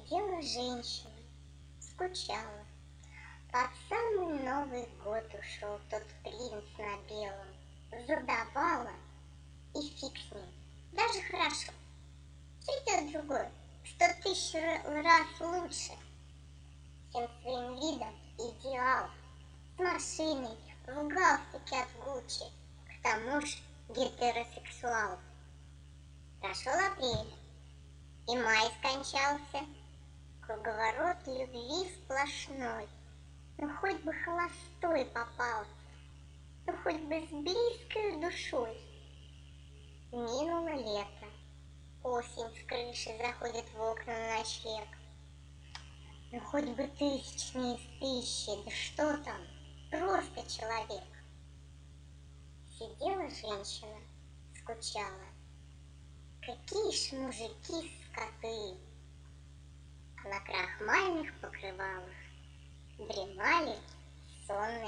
Сидела женщина, скучала. Под самый Новый год ушел тот принц на белом. Задавала, и фиг с ним, даже хорошо. Придет другой, 100 000 раз лучше. Всем своим видом идеал. С машиной, в галстуке от Гуччи. К тому же гетеросексуал. Прошел апрель, и май скончался. Круговорот любви сплошной. Ну хоть бы холостой попался, ну хоть бы с близкой душой. Минуло лето, осень с крыши заходит в окна на ночлег. Ну хоть бы тысячные из тысячи, да что там, просто человек. Сидела женщина, скучала. Какие ж мужики скоты! А на крахмальных покрывалах дремали сонные